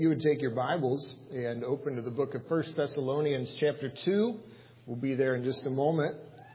You would take your Bibles and open to the book of 1 Thessalonians chapter 2. We'll be there in just a moment.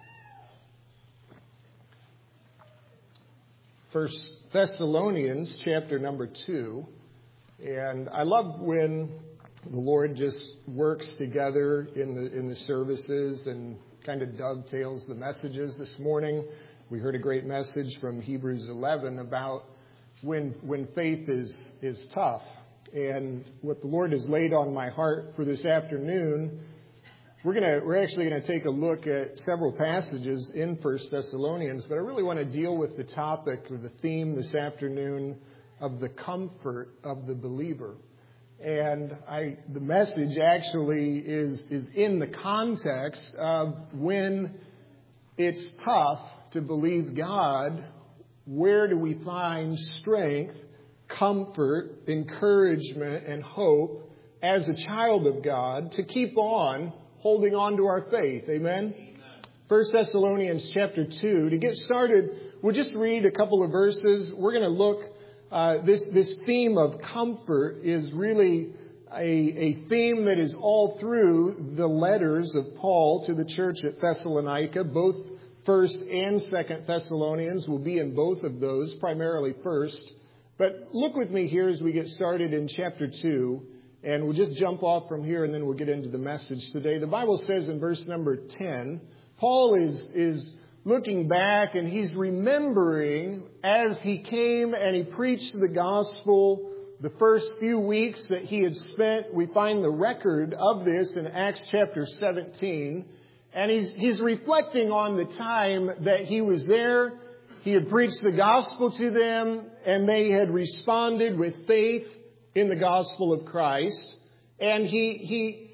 1 Thessalonians chapter number 2. And I love when the Lord just works together in the services and kind of dovetails the messages. This morning we heard a great message from Hebrews 11 about when faith is tough. And what the Lord has laid on my heart for this afternoon, we're actually going to take a look at several passages in 1 Thessalonians, but I really want to deal with the topic or the theme this afternoon of the comfort of the believer. And the message actually is in the context of when it's tough to believe God, where do we find strength, comfort, encouragement, and hope as a child of God to keep on holding on to our faith. Amen? 1 Thessalonians chapter 2. To get started, we'll just read a couple of verses. We're going to look, this theme of comfort is really a theme that is all through the letters of Paul to the church at Thessalonica. Both 1st and 2nd Thessalonians will be in both of those, primarily 1st. But look with me here as we get started in chapter 2, and we'll just jump off from here and then we'll get into the message today. The Bible says in verse number 10, Paul is looking back and he's remembering as he came and he preached the gospel the first few weeks that he had spent. We find the record of this in Acts chapter 17, and he's reflecting on the time that he was there. He had preached the gospel to them, and they had responded with faith in the gospel of Christ. And he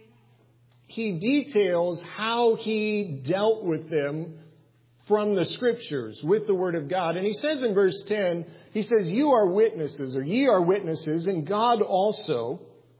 details how he dealt with them from the Scriptures, with the Word of God. And he says in verse 10, he says, ye are witnesses, and God also,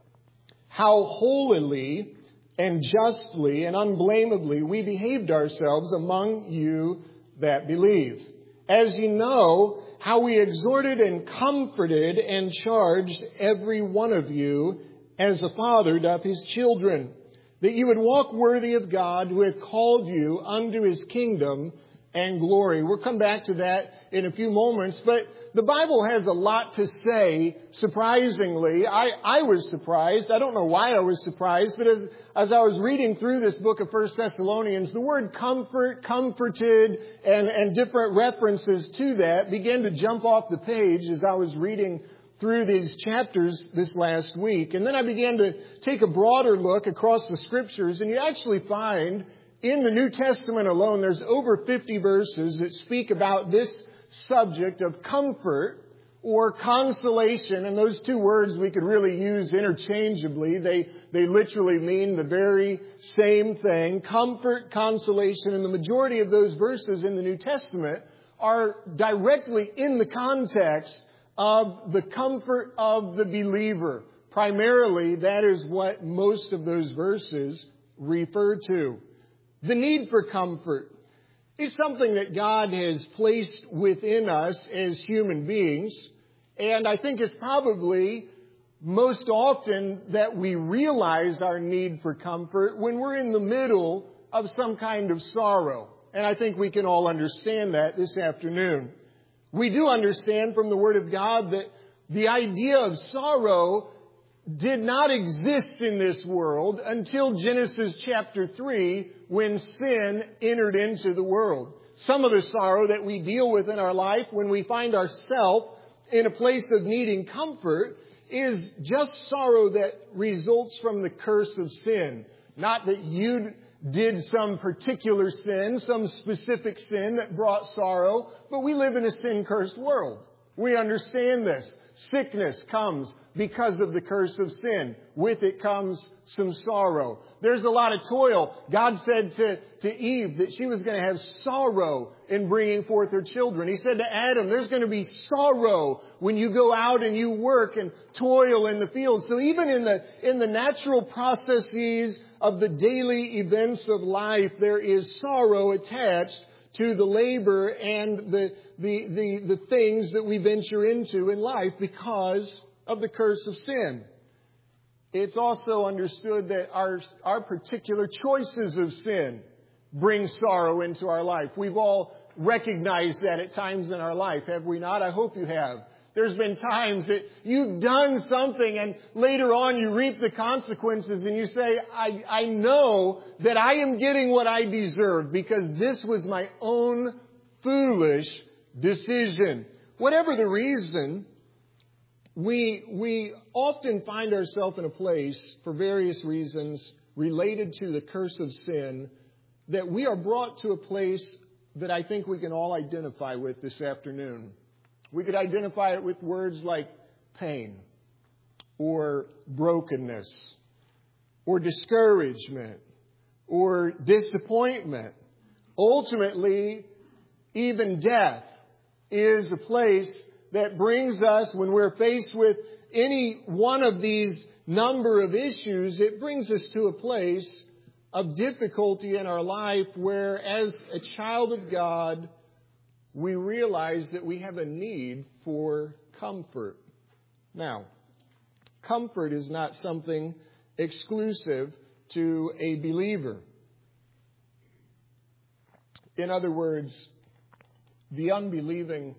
how holily and justly and unblameably we behaved ourselves among you that believe. As you know, how we exhorted and comforted and charged every one of you as a father doth his children, that you would walk worthy of God who hath called you unto his kingdom and glory. We'll come back to that in a few moments, but the Bible has a lot to say, surprisingly. I was surprised. I don't know why I was surprised, but as I was reading through this book of 1 Thessalonians, the word comfort, comforted, and different references to that began to jump off the page as I was reading through these chapters this last week. And then I began to take a broader look across the Scriptures, and you actually find in the New Testament alone, there's over 50 verses that speak about this subject of comfort or consolation. And those two words we could really use interchangeably. They literally mean the very same thing. Comfort, consolation. And the majority of those verses in the New Testament are directly in the context of the comfort of the believer. Primarily, that is what most of those verses refer to. The need for comfort is something that God has placed within us as human beings. And I think it's probably most often that we realize our need for comfort when we're in the middle of some kind of sorrow. And I think we can all understand that this afternoon. We do understand from the Word of God that the idea of sorrow did not exist in this world until Genesis chapter 3, when sin entered into the world. Some of the sorrow that we deal with in our life when we find ourselves in a place of needing comfort is just sorrow that results from the curse of sin. Not that you did some particular sin, some specific sin that brought sorrow, but we live in a sin-cursed world. We understand this. Sickness comes because of the curse of sin. With it comes some sorrow. There's a lot of toil. God said to Eve that she was going to have sorrow in bringing forth her children. He said to Adam, there's going to be sorrow when you go out and you work and toil in the field. So even in the natural processes of the daily events of life, there is sorrow attached to the labor and the things that we venture into in life because of the curse of sin. it's also understood that our particular choices of sin bring sorrow into our life. We've all recognized that at times in our life, have we not? I hope you have. There's been times that you've done something and later on you reap the consequences and you say, I know that I am getting what I deserve because this was my own foolish decision. Whatever the reason, we often find ourselves in a place for various reasons related to the curse of sin that we are brought to a place that I think we can all identify with this afternoon. We could identify it with words like pain or brokenness or discouragement or disappointment. Ultimately, even death is a place that brings us, when we're faced with any one of these number of issues, it brings us to a place of difficulty in our life where, as a child of God, we realize that we have a need for comfort. Now, comfort is not something exclusive to a believer. In other words, the unbelieving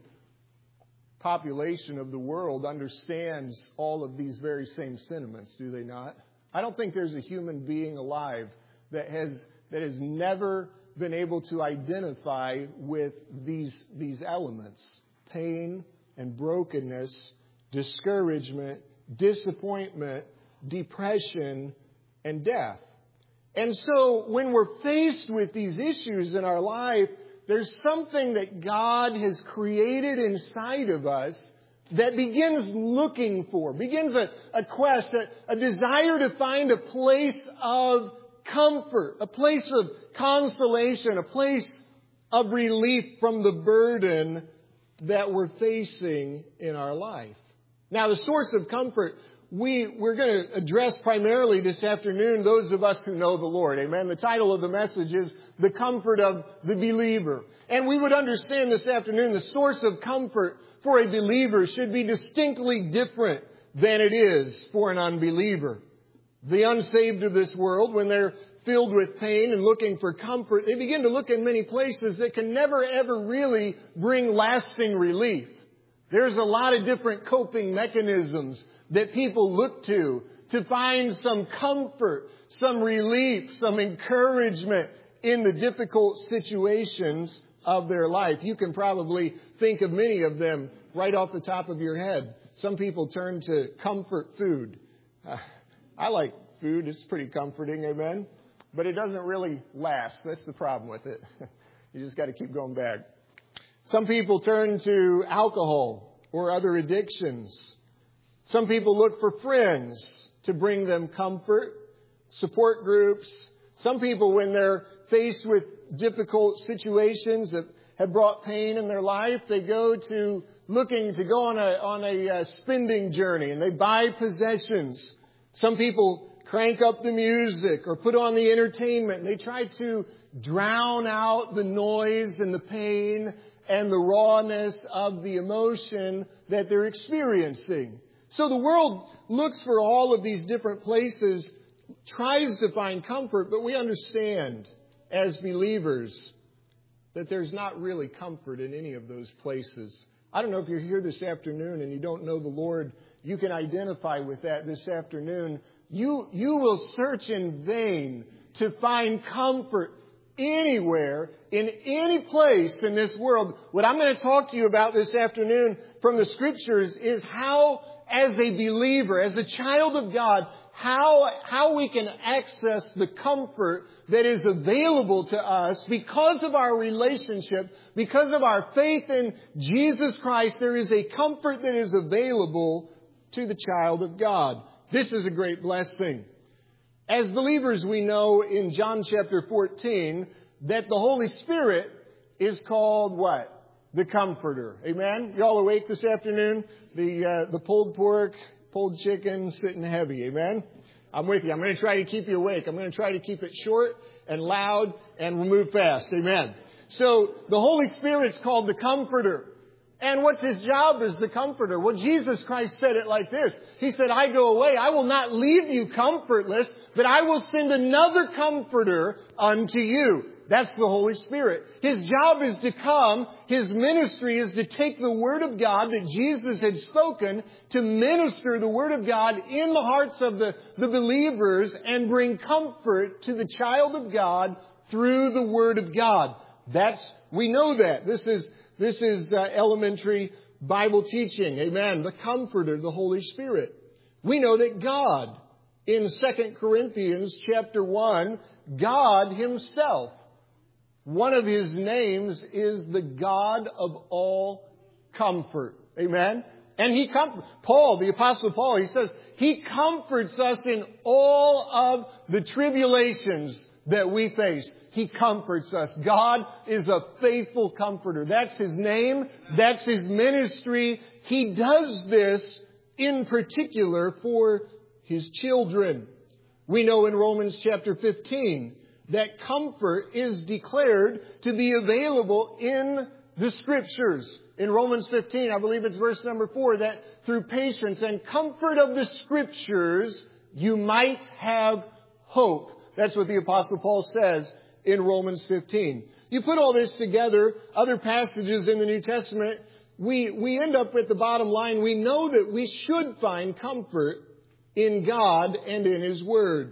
population of the world understands all of these very same sentiments, do they not? I don't think there's a human being alive that has never been able to identify with these elements: pain and brokenness, discouragement, disappointment, depression, and death. And so when we're faced with these issues in our life, there's something that God has created inside of us that begins begins a quest, a desire to find a place of comfort, a place of consolation, a place of relief from the burden that we're facing in our life. Now, the source of comfort, we're going to address primarily this afternoon those of us who know the Lord. Amen. The title of the message is The Comfort of the Believer. And we would understand this afternoon the source of comfort for a believer should be distinctly different than it is for an unbeliever. The unsaved of this world, when they're filled with pain and looking for comfort, they begin to look in many places that can never ever really bring lasting relief. There's a lot of different coping mechanisms that people look to find some comfort, some relief, some encouragement in the difficult situations of their life. You can probably think of many of them right off the top of your head. Some people turn to comfort food. I like food. It's pretty comforting, amen? But it doesn't really last. That's the problem with it. You just got to keep going back. Some people turn to alcohol or other addictions. Some people look for friends to bring them comfort, support groups. Some people, when they're faced with difficult situations that have brought pain in their life, they go to looking to go on a spending journey and they buy possessions. Some people crank up the music or put on the entertainment and they try to drown out the noise and the pain and the rawness of the emotion that they're experiencing. So the world looks for all of these different places, tries to find comfort, but we understand as believers that there's not really comfort in any of those places. I don't know if you're here this afternoon and you don't know the Lord. You can identify with that this afternoon. You will search in vain to find comfort anywhere, in any place in this world. What I'm going to talk to you about this afternoon from the Scriptures is how, as a believer, as a child of God, how we can access the comfort that is available to us because of our relationship, because of our faith in Jesus Christ. There is a comfort that is available to the child of God. This is a great blessing. As believers, we know in John chapter 14 that the Holy Spirit is called what? The Comforter. Amen? Y'all awake this afternoon? The pulled pork, pulled chicken, sitting heavy. Amen? I'm with you. I'm going to try to keep you awake. I'm going to try to keep it short and loud and move fast. Amen? So the Holy Spirit's called the Comforter. And what's His job as the Comforter? Well, Jesus Christ said it like this. He said, I go away. I will not leave you comfortless, but I will send another Comforter unto you. That's the Holy Spirit. His job is to come. His ministry is to take the Word of God that Jesus had spoken, to minister the Word of God in the hearts of the believers and bring comfort to the child of God through the Word of God. We know that. This is elementary Bible teaching. Amen. The Comforter, the Holy Spirit. We know that God, in 2 Corinthians chapter 1, God Himself, one of His names is the God of all comfort. Amen. And Paul, the Apostle Paul, he says, He comforts us in all of the tribulations that we face. He comforts us. God is a faithful comforter. That's His name. That's His ministry. He does this in particular for His children. We know in Romans chapter 15 that comfort is declared to be available in the Scriptures. In Romans 15, I believe it's verse number 4, that through patience and comfort of the Scriptures, you might have hope. That's what the Apostle Paul says in Romans 15. You put all this together, other passages in the New Testament, we end up with the bottom line. We know that we should find comfort in God and in His Word.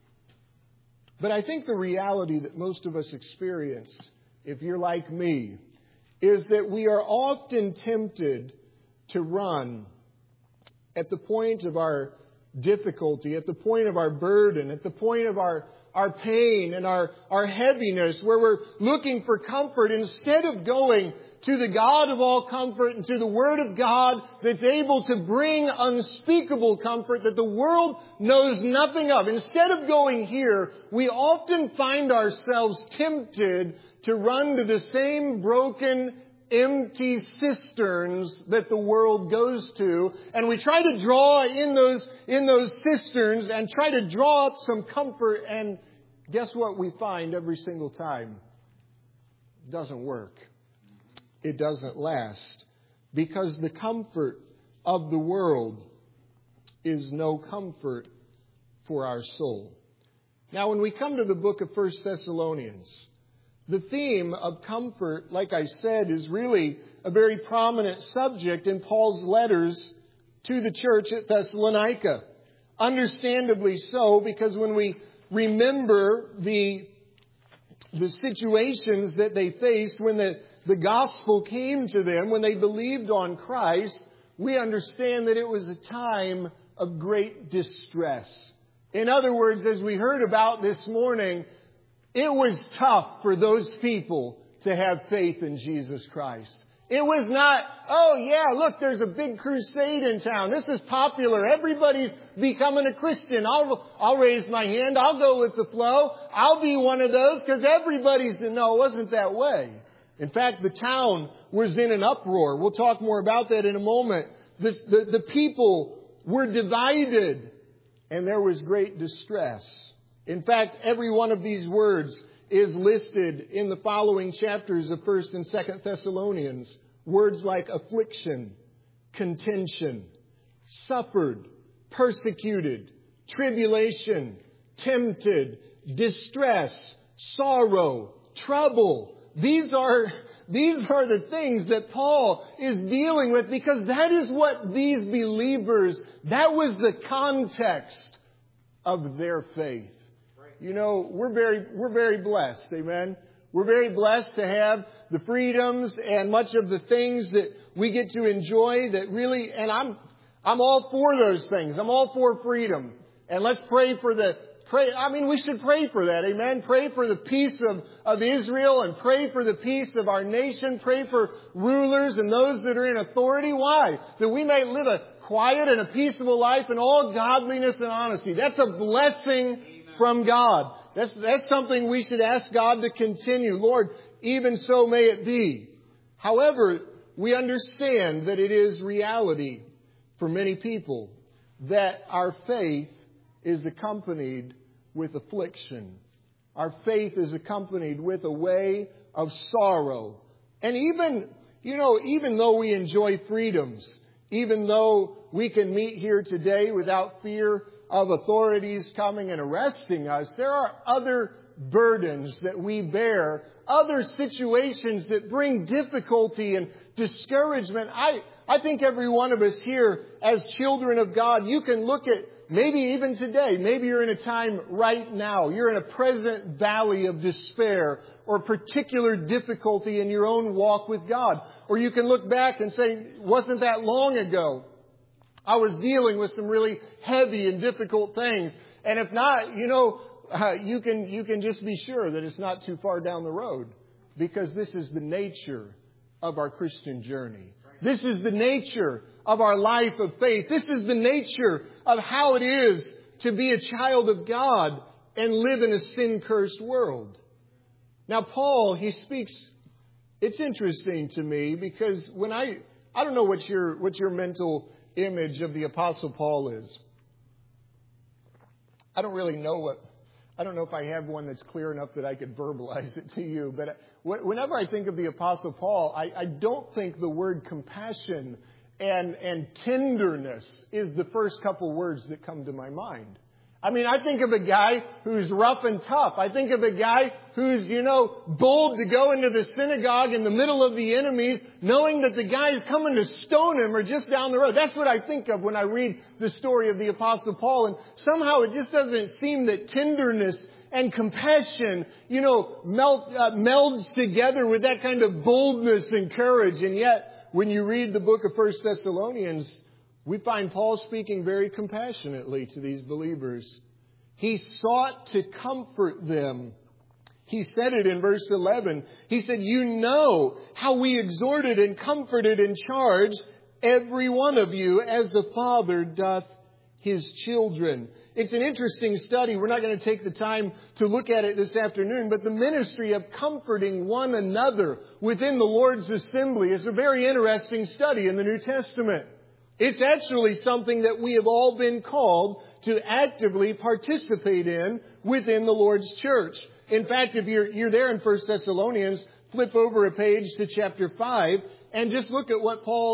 But I think the reality that most of us experience, if you're like me, is that we are often tempted to run at the point of our difficulty, at the point of our burden, at the point of our pain and our heaviness, where we're looking for comfort, instead of going to the God of all comfort and to the Word of God that's able to bring unspeakable comfort that the world knows nothing of. Instead of going here, we often find ourselves tempted to run to the same broken, empty cisterns that the world goes to, and we try to draw in those cisterns and try to draw up some comfort, and guess what we find every single time? It doesn't work. It doesn't last, because the comfort of the world is no comfort for our soul. Now, when we come to the book of 1 Thessalonians, the theme of comfort, like I said, is really a very prominent subject in Paul's letters to the church at Thessalonica. Understandably so, because when we remember the situations that they faced when the gospel came to them, when they believed on Christ, we understand that it was a time of great distress. In other words, as we heard about this morning, it was tough for those people to have faith in Jesus Christ. It was not, oh yeah, look, there's a big crusade in town. This is popular. Everybody's becoming a Christian. I'll raise my hand. I'll go with the flow. I'll be one of those because everybody's... No, it wasn't that way. In fact, the town was in an uproar. We'll talk more about that in a moment. The people were divided and there was great distress. In fact, every one of these words is listed in the following chapters of 1 and 2 Thessalonians. Words like affliction, contention, suffered, persecuted, tribulation, tempted, distress, sorrow, trouble. These are the things that Paul is dealing with, because that is what these believers, that was the context of their faith. You know, we're very blessed. Amen. We're very blessed to have the freedoms and much of the things that we get to enjoy that really, and I'm all for those things. I'm all for freedom. And let's pray for we should pray for that. Amen. Pray for the peace of Israel and pray for the peace of our nation. Pray for rulers and those that are in authority. Why? That we may live a quiet and a peaceable life in all godliness and honesty. That's a blessing from God. That's something we should ask God to continue. Lord, even so may it be. However, we understand that it is reality for many people that our faith is accompanied with affliction. Our faith is accompanied with a way of sorrow. And even though we enjoy freedoms, even though we can meet here today without fear of authorities coming and arresting us, there are other burdens that we bear, other situations that bring difficulty and discouragement. I think every one of us here as children of God, you can look at maybe even today, maybe you're in a time right now, you're in a present valley of despair or particular difficulty in your own walk with God. Or you can look back and say, wasn't that long ago I was dealing with some really heavy and difficult things. And if not, you can just be sure that it's not too far down the road, because this is the nature of our Christian journey. This is the nature of our life of faith. This is the nature of how it is to be a child of God and live in a sin-cursed world. Now, Paul, he speaks, it's interesting to me because when I don't know what your mental image of the Apostle Paul is. I don't know if I have one that's clear enough that I could verbalize it to you. But whenever I think of the Apostle Paul, I don't think the word compassion and tenderness is the first couple words that come to my mind. I mean, I think of a guy who's rough and tough. I think of a guy who's, bold to go into the synagogue in the middle of the enemies, knowing that the guy is coming to stone him or just down the road. That's what I think of when I read the story of the Apostle Paul. And somehow it just doesn't seem that tenderness and compassion, melds together with that kind of boldness and courage. And yet, when you read the book of 1 Thessalonians, we find Paul speaking very compassionately to these believers. He sought to comfort them. He said it in verse 11. He said, you know how we exhorted and comforted and charged every one of you as the Father doth His children. It's an interesting study. We're not going to take the time to look at it this afternoon, but the ministry of comforting one another within the Lord's assembly is a very interesting study in the New Testament. It's actually something that we have all been called to actively participate in within the Lord's church. In fact, if you're there in 1 Thessalonians, flip over a page to chapter 5 and just look at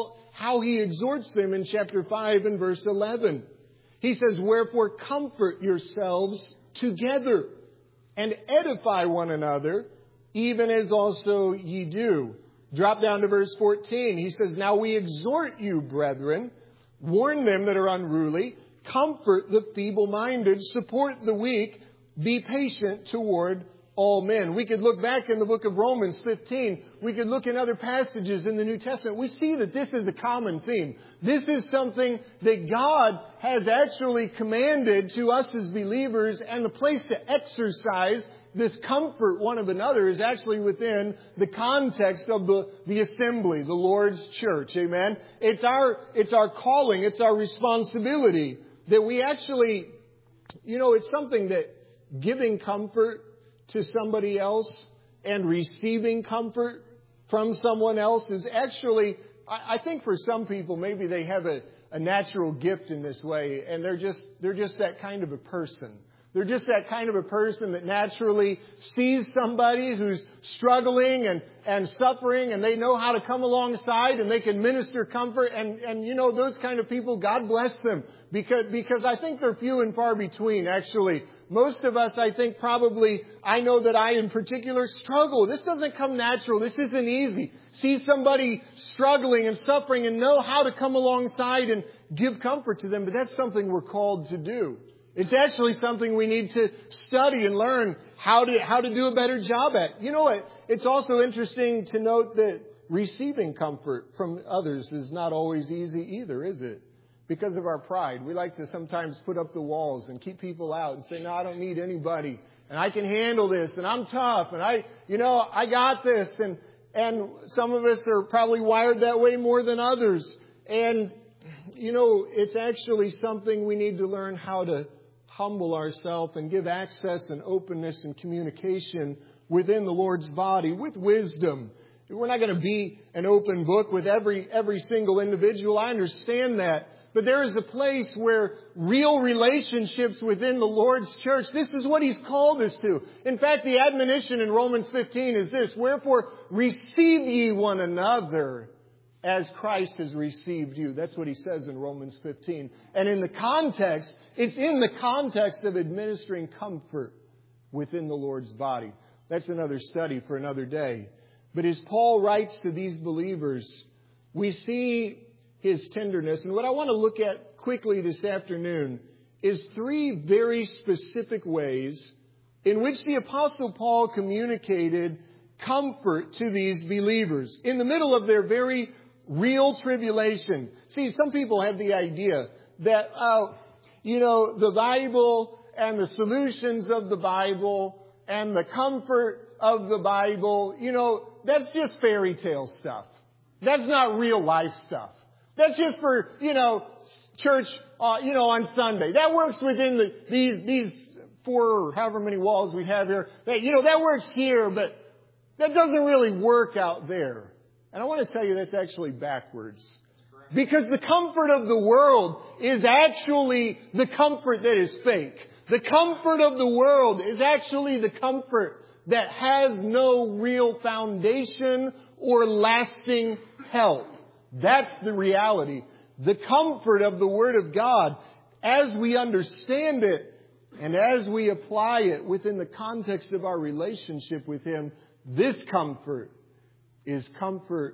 how he exhorts them in chapter 5 and verse 11. He says, wherefore comfort yourselves together and edify one another, even as also ye do. Drop down to verse 14. He says, now we exhort you, brethren, warn them that are unruly, comfort the feeble-minded, support the weak, be patient toward all men. We could look back in the book of Romans 15. We could look in other passages in the New Testament. We see that this is a common theme. This is something that God has actually commanded to us as believers, and the place to exercise this comfort one of another is actually within the context of the assembly, the Lord's church. Amen. It's our calling. It's our responsibility that we actually, it's something that giving comfort to somebody else and receiving comfort from someone else is actually, I think for some people, maybe they have a natural gift in this way, and they're just that kind of a person. They're just that kind of a person that naturally sees somebody who's struggling and suffering, and they know how to come alongside and they can minister comfort. And those kind of people, God bless them. Because I think they're few and far between, actually. Most of us, I think probably, I know that I in particular struggle. This doesn't come natural. This isn't easy. See somebody struggling and suffering and know how to come alongside and give comfort to them. But that's something we're called to do. It's actually something we need to study and learn how to do a better job at. You know what? It's also interesting to note that receiving comfort from others is not always easy either, is it? Because of our pride. We like to sometimes put up the walls and keep people out and say, no, I don't need anybody. And I can handle this. And I'm tough. And I got this. And some of us are probably wired that way more than others. And, it's actually something we need to learn how to humble ourselves and give access and openness and communication within the Lord's body with wisdom. We're not going to be an open book with every single individual. I understand that. But there is a place where real relationships within the Lord's church, this is what He's called us to. In fact, the admonition in Romans 15 is this: wherefore receive ye one another as Christ has received you. That's what he says in Romans 15. And in the context, it's in the context of administering comfort within the Lord's body. That's another study for another day. But as Paul writes to these believers, we see his tenderness. And what I want to look at quickly this afternoon is three very specific ways in which the Apostle Paul communicated comfort to these believers in the middle of their very real tribulation. See, some people have the idea that, the Bible and the solutions of the Bible and the comfort of the Bible, that's just fairy tale stuff. That's not real life stuff. That's just for, church, on Sunday. That works within these four or however many walls we have here. That works here, but that doesn't really work out there. And I want to tell you that's actually backwards. Because the comfort of the world is actually the comfort that is fake. The comfort of the world is actually the comfort that has no real foundation or lasting help. That's the reality. The comfort of the Word of God, as we understand it and as we apply it within the context of our relationship with Him, this comfort is comfort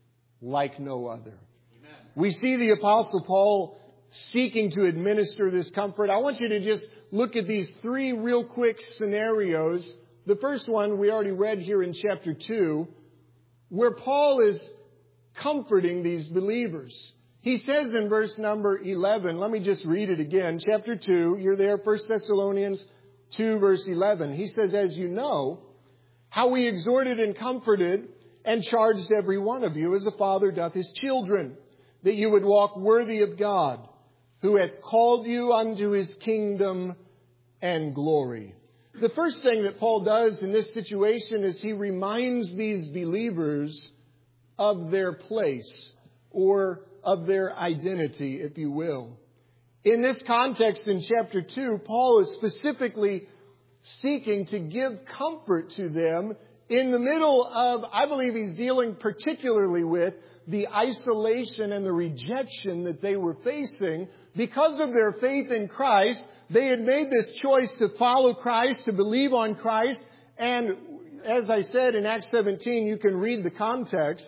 like no other. Amen. We see the Apostle Paul seeking to administer this comfort. I want you to just look at these three real quick scenarios. The first one we already read here in chapter 2, where Paul is comforting these believers. He says in verse number 11, let me just read it again. Chapter 2, you're there, 1 Thessalonians 2, verse 11. He says, as you know, how we exhorted and comforted and charged every one of you as a father doth his children, that you would walk worthy of God, who hath called you unto His kingdom and glory. The first thing that Paul does in this situation is he reminds these believers of their place, or of their identity, if you will. In this context, in chapter 2, Paul is specifically seeking to give comfort to them in the middle of, I believe he's dealing particularly with the isolation and the rejection that they were facing because of their faith in Christ. They had made this choice to follow Christ, to believe on Christ. And as I said in Acts 17, you can read the context,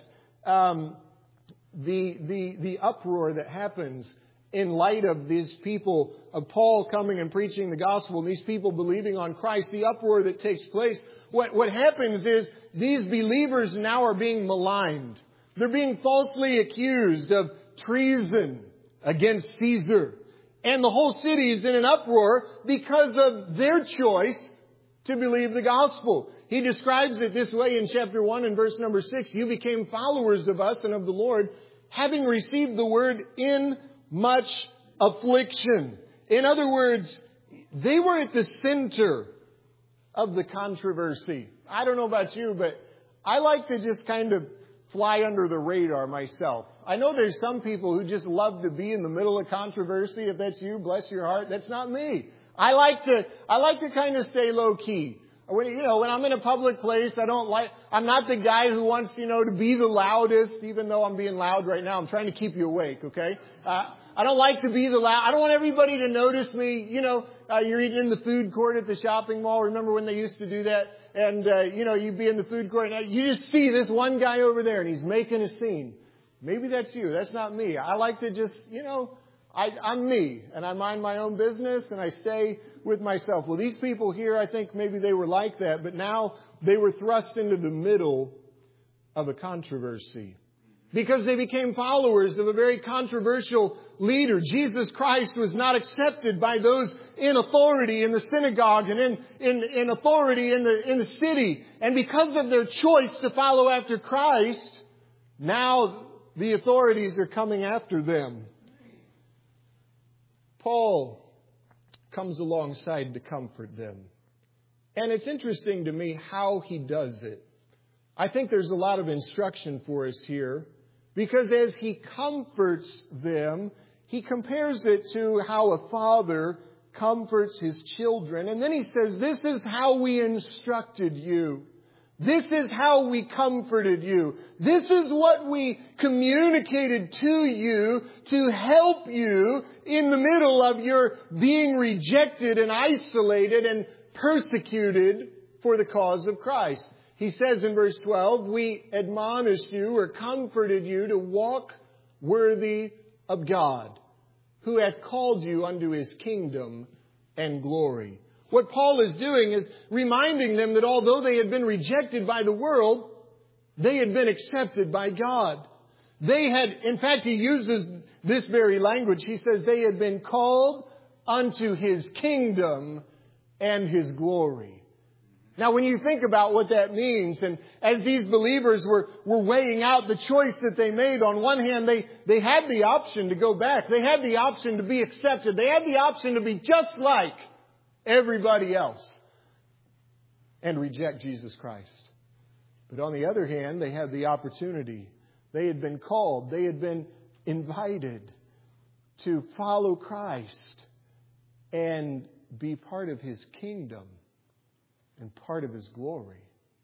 the uproar that happens in light of these people, of Paul coming and preaching the gospel, and these people believing on Christ, the uproar that takes place. What happens is these believers now are being maligned. They're being falsely accused of treason against Caesar. And the whole city is in an uproar because of their choice to believe the gospel. He describes it this way in chapter 1 and verse number 6. You became followers of us and of the Lord, having received the word in much affliction. In other words, they were at the center of the controversy. I don't know about you, but I like to just kind of fly under the radar myself. I know there's some people who just love to be in the middle of controversy. If that's you, bless your heart. That's not me. I like to kind of stay low key. When I'm in a public place, I'm not the guy who wants, to be the loudest, even though I'm being loud right now. I'm trying to keep you awake, okay? I don't like to be the loud. I don't want everybody to notice me. You're eating in the food court at the shopping mall. Remember when they used to do that? And, you'd be in the food court and you just see this one guy over there and he's making a scene. Maybe that's you. That's not me. I like to just, I'm me, and I mind my own business, and I stay with myself. Well, these people here, I think maybe they were like that, but now they were thrust into the middle of a controversy because they became followers of a very controversial leader. Jesus Christ was not accepted by those in authority in the synagogue and in authority in the city. And because of their choice to follow after Christ, now the authorities are coming after them. Paul comes alongside to comfort them. And it's interesting to me how he does it. I think there's a lot of instruction for us here, because as he comforts them, he compares it to how a father comforts his children. And then he says, this is how we instructed you. This is how we comforted you. This is what we communicated to you to help you in the middle of your being rejected and isolated and persecuted for the cause of Christ. He says in verse 12, we admonished you or comforted you to walk worthy of God, who hath called you unto His kingdom and glory. What Paul is doing is reminding them that although they had been rejected by the world, they had been accepted by God. They had, in fact, he uses this very language. He says they had been called unto His kingdom and His glory. Now, when you think about what that means, and as these believers were weighing out the choice that they made, on one hand, they had the option to go back. They had the option to be accepted. They had the option to be just like everybody else and reject Jesus Christ. But on the other hand, they had the opportunity. They had been called. They had been invited to follow Christ and be part of His kingdom and part of His glory.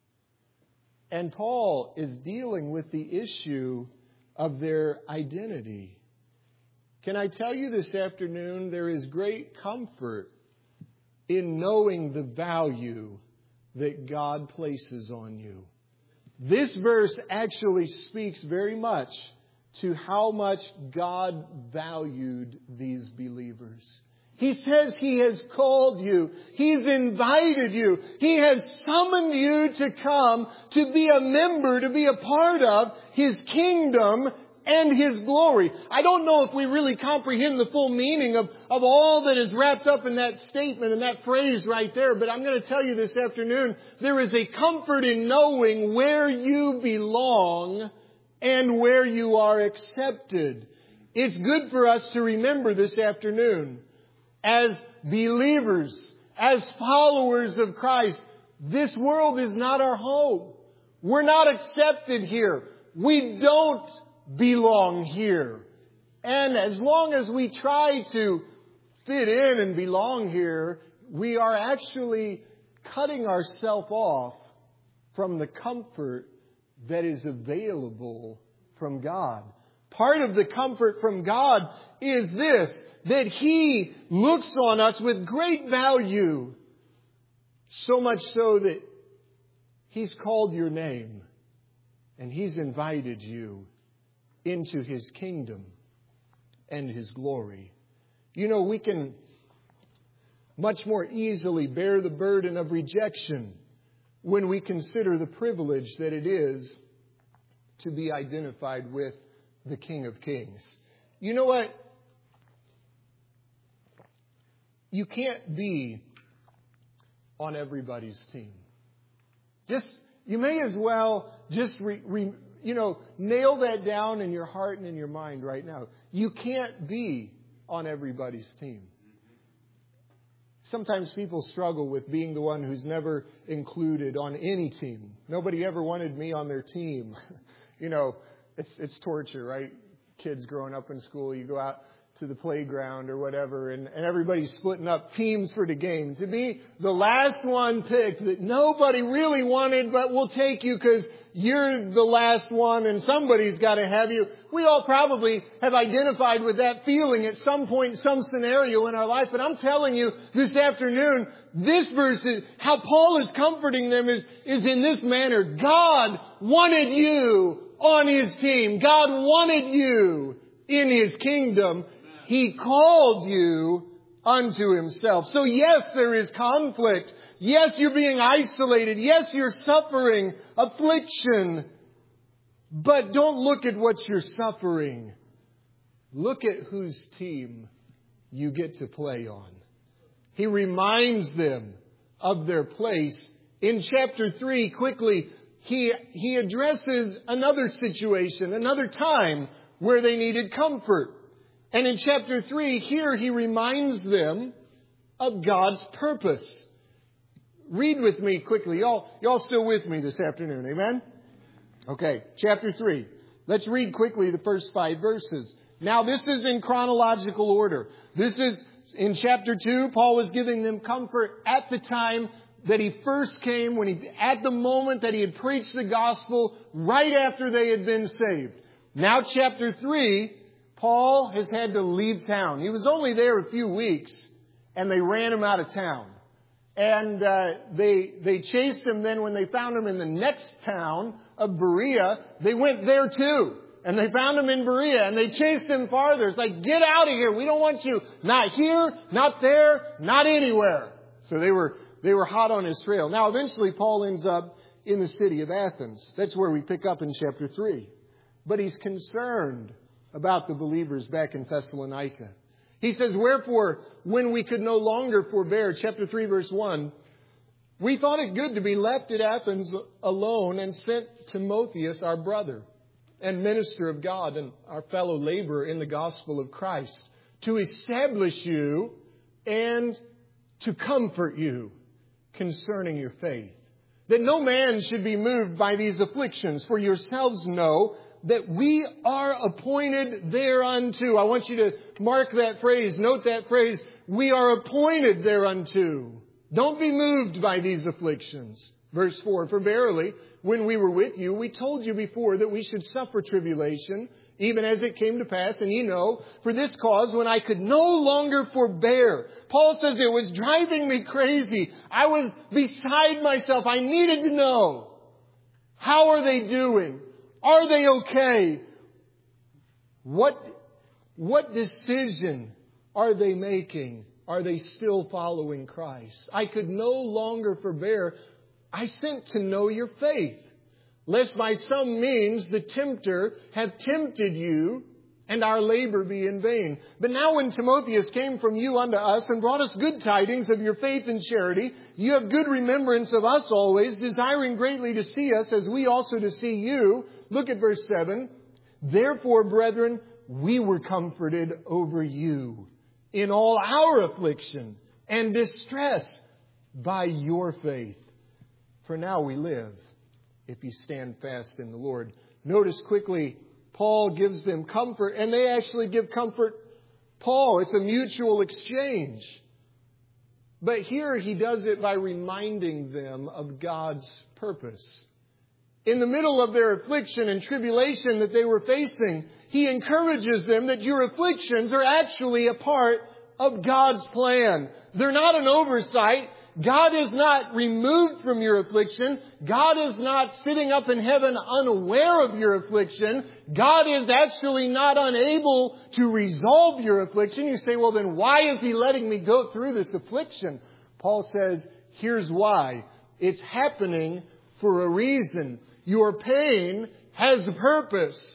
And Paul is dealing with the issue of their identity. Can I tell you this afternoon, there is great comfort in knowing the value that God places on you. This verse actually speaks very much to how much God valued these believers. He says He has called you. He's invited you. He has summoned you to come to be a member, to be a part of His kingdom and His glory. I don't know if we really comprehend the full meaning of all that is wrapped up in that statement and that phrase right there. But I'm going to tell you this afternoon, there is a comfort in knowing where you belong and where you are accepted. It's good for us to remember this afternoon, as believers, as followers of Christ, this world is not our home. We're not accepted here. We don't belong here. And as long as we try to fit in and belong here, we are actually cutting ourselves off from the comfort that is available from God. Part of the comfort from God is this, that He looks on us with great value, so much so that He's called your name and He's invited you into His kingdom and His glory. You know, we can much more easily bear the burden of rejection when we consider the privilege that it is to be identified with the King of Kings. You know what? You can't be on everybody's team. You may as well just nail that down in your heart and in your mind right now. You can't be on everybody's team. Sometimes people struggle with being the one who's never included on any team. Nobody ever wanted me on their team. It's torture, right? Kids growing up in school, you go out to the playground or whatever, and everybody's splitting up teams for the game. To be the last one picked that nobody really wanted, but we'll take you because you're the last one and somebody's got to have you. We all probably have identified with that feeling at some point, some scenario in our life. But I'm telling you this afternoon, this verse, how Paul is comforting them is in this manner. God wanted you on His team. God wanted you in His kingdom. He called you unto Himself. So yes, there is conflict. Yes, you're being isolated. Yes, you're suffering affliction. But don't look at what you're suffering. Look at whose team you get to play on. He reminds them of their place. In chapter 3, quickly, he addresses another situation, another time where they needed comfort. And in chapter 3, here he reminds them of God's purpose. Read with me quickly. Y'all still with me this afternoon, amen? Okay, chapter 3. Let's read quickly the first 5 verses. Now, this is in chronological order. This is in chapter 2. Paul was giving them comfort at the time that he first came, at the moment that he had preached the gospel, right after they had been saved. Now, chapter 3, Paul has had to leave town. He was only there a few weeks, and they ran him out of town. And they chased him. Then when they found him in the next town of Berea, they went there too. And they found him in Berea, and they chased him farther. It's like, get out of here. We don't want you. Not here, not there, not anywhere. So they were hot on his trail. Now, eventually, Paul ends up in the city of Athens. That's where we pick up in chapter 3. But he's concerned about the believers back in Thessalonica. He says, wherefore, when we could no longer forbear, chapter 3, verse 1, we thought it good to be left at Athens alone and sent Timotheus, our brother and minister of God and our fellow laborer in the gospel of Christ, to establish you and to comfort you concerning your faith. That no man should be moved by these afflictions, for yourselves know that we are appointed thereunto. I want you to mark that phrase, note that phrase, we are appointed thereunto. Don't be moved by these afflictions. Verse 4, for verily, when we were with you, we told you before that we should suffer tribulation, even as it came to pass. And ye know, for this cause, when I could no longer forbear. Paul says it was driving me crazy. I was beside myself. I needed to know. How are they doing? Are they okay? What decision are they making? Are they still following Christ? I could no longer forbear. I sent to know your faith, lest by some means the tempter have tempted you, and our labor be in vain. But now when Timotheus came from you unto us and brought us good tidings of your faith and charity, you have good remembrance of us always, desiring greatly to see us, as we also to see you. Look at verse 7. Therefore, brethren, we were comforted over you in all our affliction and distress by your faith. For now we live, if you stand fast in the Lord. Notice quickly, Paul gives them comfort, and they actually give comfort Paul. It's a mutual exchange. But here he does it by reminding them of God's purpose. In the middle of their affliction and tribulation that they were facing, he encourages them that your afflictions are actually a part of God's plan. They're not an oversight. God is not removed from your affliction. God is not sitting up in heaven unaware of your affliction. God is actually not unable to resolve your affliction. You say, well, then why is He letting me go through this affliction? Paul says, here's why. It's happening for a reason. Your pain has a purpose.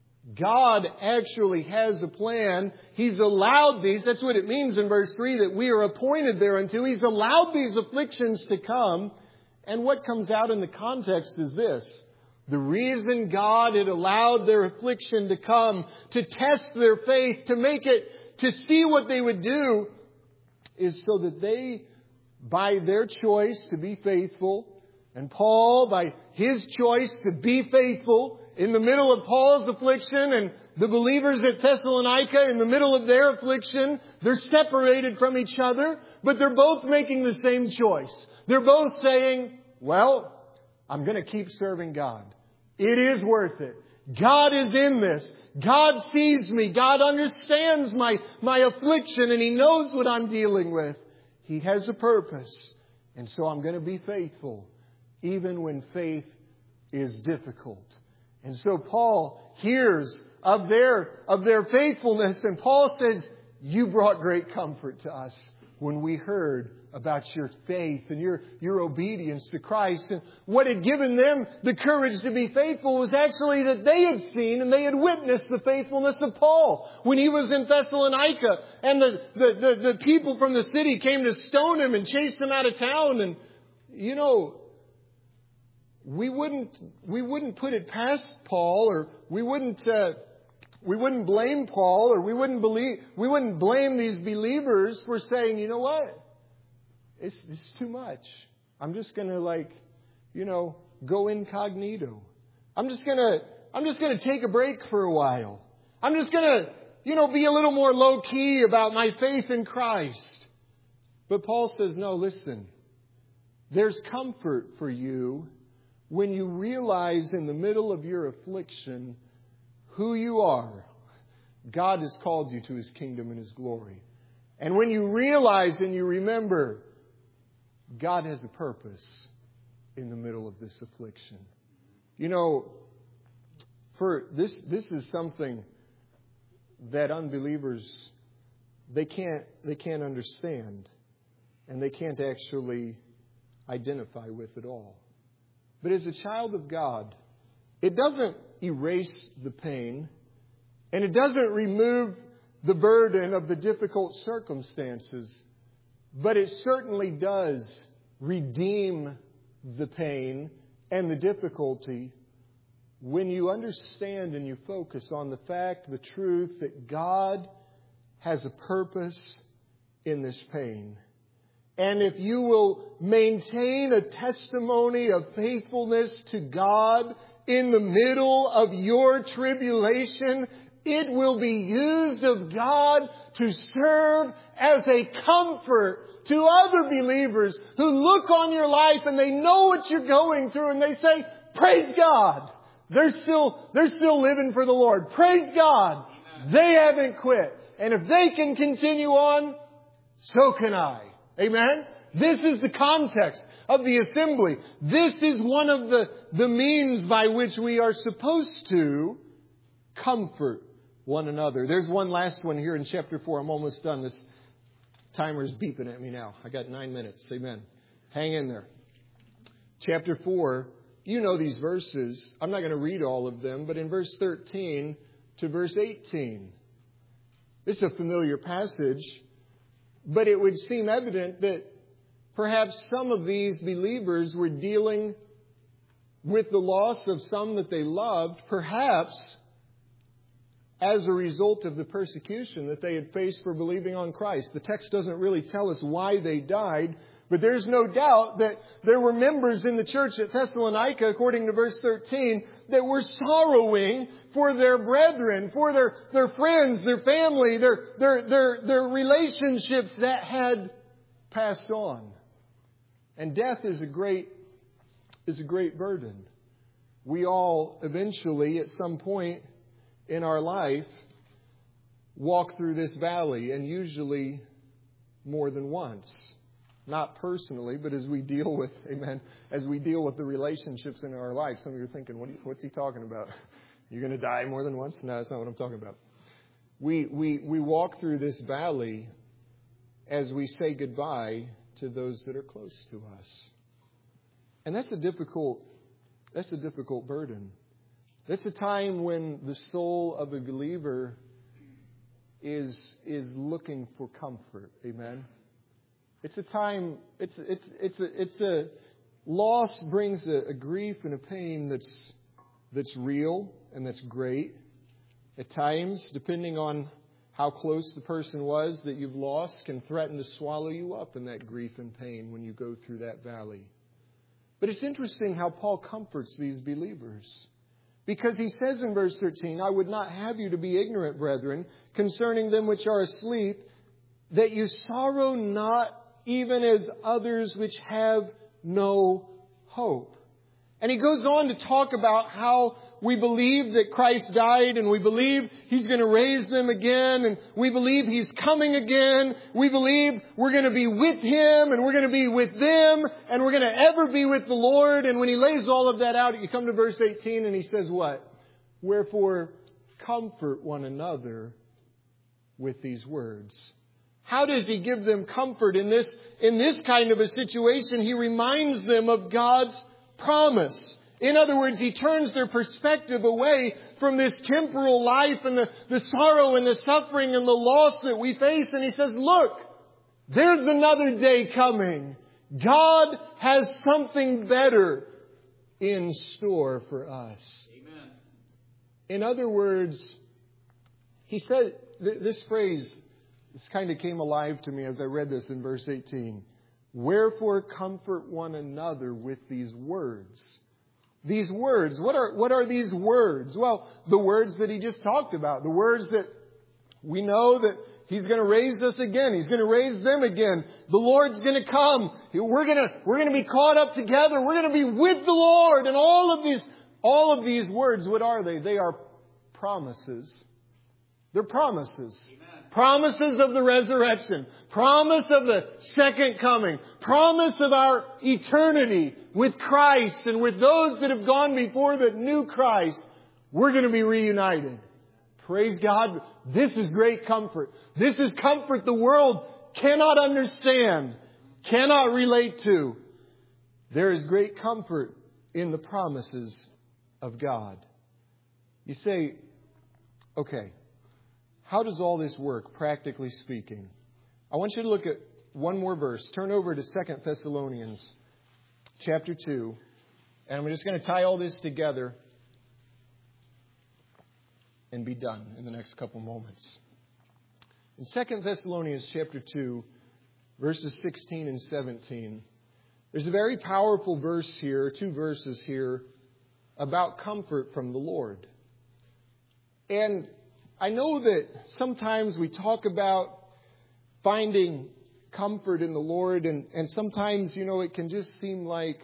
God actually has a plan. He's allowed these. That's what it means in verse 3, that we are appointed thereunto. He's allowed these afflictions to come. And what comes out in the context is this. The reason God had allowed their affliction to come, to test their faith, to see what they would do, is so that they, by their choice to be faithful, and Paul, by his choice to be faithful, in the middle of Paul's affliction, and the believers at Thessalonica in the middle of their affliction, they're separated from each other, but they're both making the same choice. They're both saying, well, I'm going to keep serving God. It is worth it. God is in this. God sees me. God understands my affliction, and He knows what I'm dealing with. He has a purpose. And so I'm going to be faithful, even when faith is difficult. And so Paul hears of their faithfulness, and Paul says, you brought great comfort to us when we heard about your faith and your obedience to Christ. And what had given them the courage to be faithful was actually that they had seen and they had witnessed the faithfulness of Paul when he was in Thessalonica, and the people from the city came to stone him and chase him out of town. And you know, we wouldn't put it past Paul, or we wouldn't blame Paul, or we wouldn't blame these believers for saying, you know what? It's too much. I'm just going to go incognito. I'm just going to take a break for a while. I'm just going to be a little more low key about my faith in Christ. But Paul says, no, listen. There's comfort for you when you realize in the middle of your affliction who you are. God has called you to His kingdom and His glory. And when you realize and you remember, God has a purpose in the middle of this affliction. For this is something that unbelievers, they can't understand. And they can't actually identify with at all. But as a child of God, it doesn't erase the pain, and it doesn't remove the burden of the difficult circumstances, but it certainly does redeem the pain and the difficulty when you understand and you focus on the fact, the truth that God has a purpose in this pain. And if you will maintain a testimony of faithfulness to God in the middle of your tribulation, it will be used of God to serve as a comfort to other believers who look on your life and they know what you're going through and they say, praise God. They're still living for the Lord. Praise God. They haven't quit. And if they can continue on, so can I. Amen? This is the context of the assembly. This is one of the means by which we are supposed to comfort one another. There's one last one here in chapter 4. I'm almost done. This timer's beeping at me now. I got 9 minutes. Amen. Hang in there. Chapter 4, you know these verses. I'm not going to read all of them, but in verse 13 to verse 18. This is a familiar passage. But it would seem evident that perhaps some of these believers were dealing with the loss of some that they loved, perhaps as a result of the persecution that they had faced for believing on Christ. The text doesn't really tell us why they died, but there's no doubt that there were members in the church at Thessalonica, according to verse 13, that were sorrowing for their brethren, for their friends, their family, their relationships that had passed on. And death is a great burden. We all eventually, at some point in our life, walk through this valley, and usually more than once. Not personally, but as we deal with, as we deal with the relationships in our life. Some of you are thinking, what's he talking about? You're going to die more than once? No, that's not what I'm talking about. We walk through this valley as we say goodbye to those that are close to us. And that's a difficult burden. That's a time when the soul of a believer is looking for comfort. Amen. It's a time, it's a loss brings a grief and a pain that's real and that's great. At times, depending on how close the person was that you've lost, can threaten to swallow you up in that grief and pain when you go through that valley. But it's interesting how Paul comforts these believers. Because he says in verse 13, I would not have you to be ignorant, brethren, concerning them which are asleep, that you sorrow not even as others which have no hope. And he goes on to talk about how we believe that Christ died, and we believe He's going to raise them again, and we believe He's coming again. We believe we're going to be with Him, and we're going to be with them, and we're going to ever be with the Lord. And when he lays all of that out, you come to verse 18 and he says what? Wherefore comfort one another with these words. How does he give them comfort in this kind of a situation? He reminds them of God's promise. In other words, he turns their perspective away from this temporal life and the sorrow and the suffering and the loss that we face. And he says, look, there's another day coming. God has something better in store for us. Amen. In other words, he said this phrase, this kind of came alive to me as I read this in verse 18. Wherefore comfort one another with these words. These words, what are these words? Well, the words that he just talked about. The words that We know that He's going to raise us again. He's going to raise them again. The Lord's going to come. We're going to be caught up together. We're going to be with the Lord. And all of these words, what are they? They are promises. They're promises. Amen. Promises of the resurrection. Promise of the second coming. Promise of our eternity with Christ and with those that have gone before that knew Christ. We're going to be reunited. Praise God. This is great comfort. This is comfort the world cannot understand, cannot relate to. There is great comfort in the promises of God. You say, okay, how does all this work, practically speaking? I want you to look at one more verse. Turn over to 2 Thessalonians chapter 2. And I'm just going to tie all this together and be done in the next couple moments. In 2 Thessalonians chapter 2, verses 16 and 17, there's a very powerful verse here, 2 verses here, about comfort from the Lord. And I know that sometimes we talk about finding comfort in the Lord, and sometimes, it can just seem like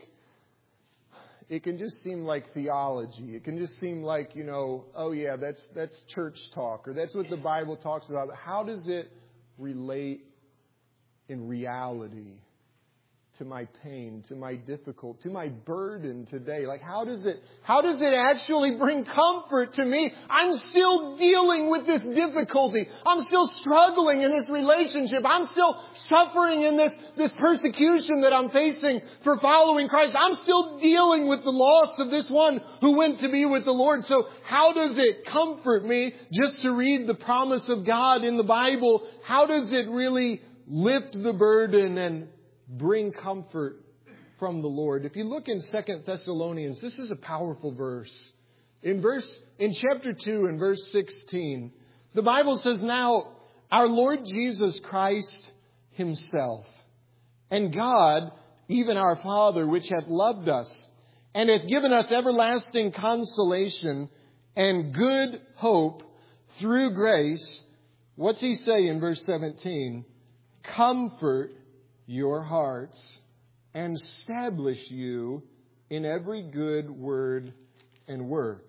theology. It can just seem like, oh yeah, that's church talk, or that's what the Bible talks about. How does it relate in reality to my pain, to my difficulty, to my burden today? Like, how does it actually bring comfort to me? I'm still dealing with this difficulty. I'm still struggling in this relationship. I'm still suffering in this persecution that I'm facing for following Christ. I'm still dealing with the loss of this one who went to be with the Lord. So how does it comfort me just to read the promise of God in the Bible? How does it really lift the burden and bring comfort from the Lord? If you look in 2 Thessalonians, this is a powerful verse. In chapter 2 and verse 16, the Bible says, "Now our Lord Jesus Christ Himself, and God, even our Father, which hath loved us, and hath given us everlasting consolation and good hope through grace." What's He say in verse 17? "Comfort your hearts, and establish you in every good word and work."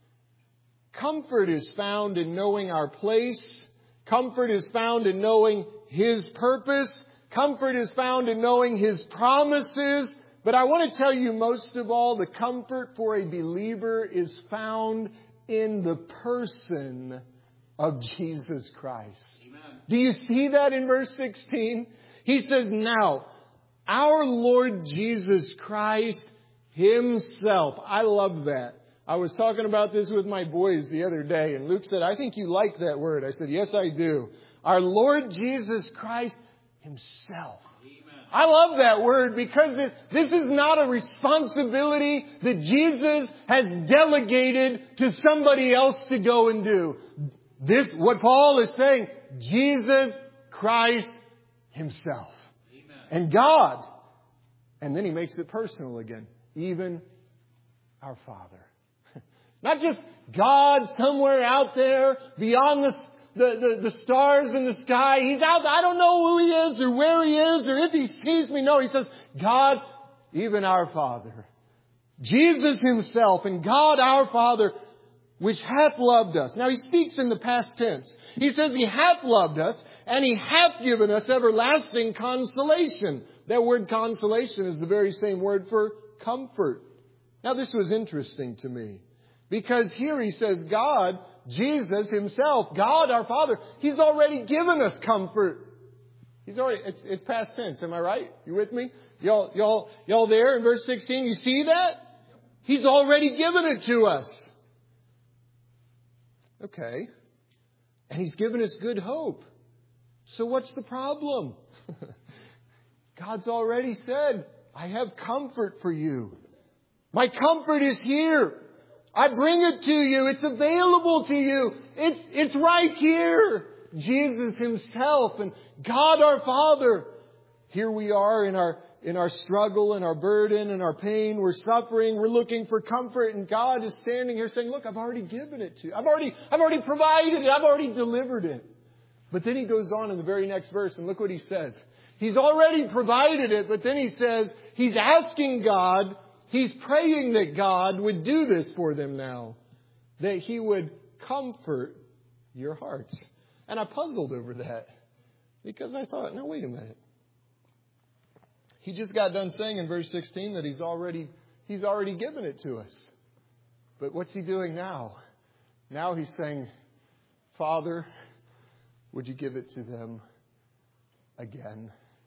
Comfort is found in knowing our place. Comfort is found in knowing His purpose. Comfort is found in knowing His promises. But I want to tell you, most of all, the comfort for a believer is found in the person of Jesus Christ. Amen. Do you see that in verse 16? He says, "Now, our Lord Jesus Christ Himself." I love that. I was talking about this with my boys the other day, and Luke said, "I think you like that word." I said, "Yes, I do." Our Lord Jesus Christ Himself. Amen. I love that word because this is not a responsibility that Jesus has delegated to somebody else to go and do. What Paul is saying, Jesus Christ Himself. Amen. And God. And then he makes it personal again. Even our Father. Not just God somewhere out there beyond the stars in the sky. He's out there. I don't know who He is or where He is or if He sees me. No, He says, God, even our Father. Jesus Himself and God our Father, which hath loved us. Now He speaks in the past tense. He says He hath loved us and He hath given us everlasting consolation. That word consolation is the very same word for comfort. Now this was interesting to me because here He says God, Jesus Himself, God our Father, He's already given us comfort. It's past tense. Am I right? You with me? Y'all there in verse 16? You see that? He's already given it to us. Okay. And He's given us good hope. So what's the problem? God's already said, I have comfort for you. My comfort is here. I bring it to you. It's available to you. It's right here. Jesus Himself and God our Father. Here we are in our struggle and our burden and our pain. We're suffering. We're looking for comfort. And God is standing here saying, look, I've already given it to you. I've already provided it. I've already delivered it. But then he goes on in the very next verse, and look what he says. He's already provided it, but then he says he's asking God, he's praying that God would do this for them now. That He would comfort your hearts. And I puzzled over that. Because I thought, no, wait a minute. He just got done saying in verse 16 that He's already given it to us. But what's He doing now? Now He's saying, Father, would you give it to them again?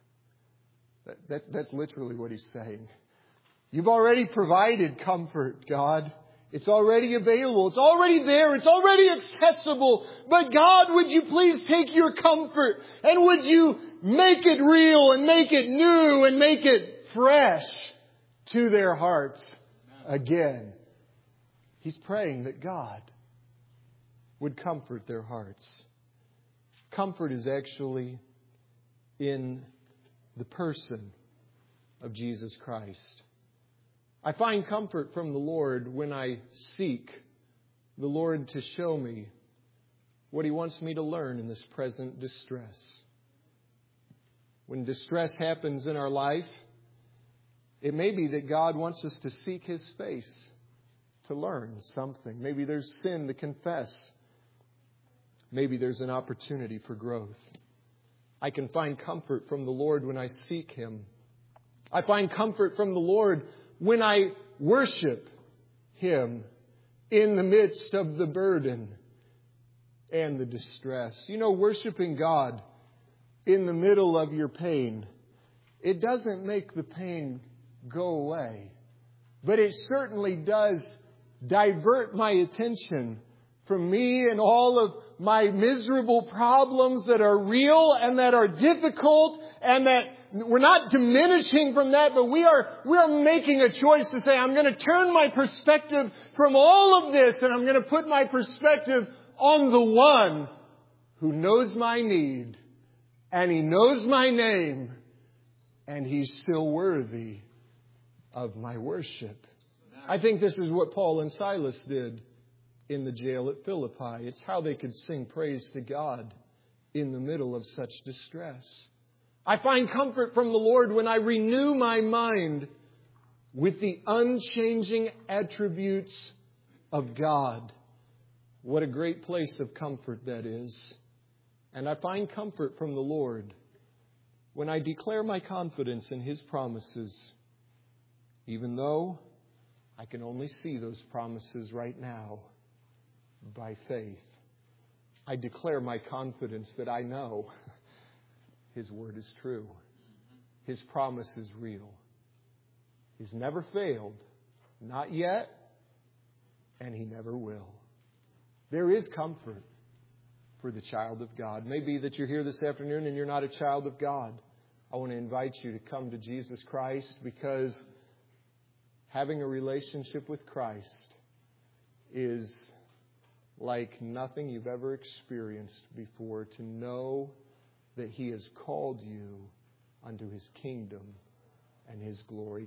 That's literally what He's saying. You've already provided comfort, God. It's already available. It's already there. It's already accessible. But God, would you please take your comfort and would you make it real and make it new and make it fresh to their hearts again? He's praying that God would comfort their hearts. Comfort is actually in the person of Jesus Christ. I find comfort from the Lord when I seek the Lord to show me what He wants me to learn in this present distress. When distress happens in our life, it may be that God wants us to seek His face to learn something. Maybe there's sin to confess. Maybe there's an opportunity for growth. I can find comfort from the Lord when I seek Him. I find comfort from the Lord when I worship Him in the midst of the burden and the distress. You know, worshiping God in the middle of your pain, it doesn't make the pain go away. But it certainly does divert my attention from me and all of my miserable problems that are real and that are difficult, and that we're not diminishing from that, but we are making a choice to say, I'm going to turn my perspective from all of this and I'm going to put my perspective on the one who knows my need and He knows my name and He's still worthy of my worship. I think this is what Paul and Silas did in the jail at Philippi. It's how they could sing praise to God in the middle of such distress. I find comfort from the Lord when I renew my mind with the unchanging attributes of God. What a great place of comfort that is. And I find comfort from the Lord when I declare my confidence in His promises, even though I can only see those promises right now by faith. I declare my confidence that I know His word is true. His promise is real. He's never failed. Not yet. And He never will. There is comfort for the child of God. Maybe that you're here this afternoon and you're not a child of God. I want to invite you to come to Jesus Christ, because having a relationship with Christ is like nothing you've ever experienced before. To know that He has called you unto His kingdom and His glory.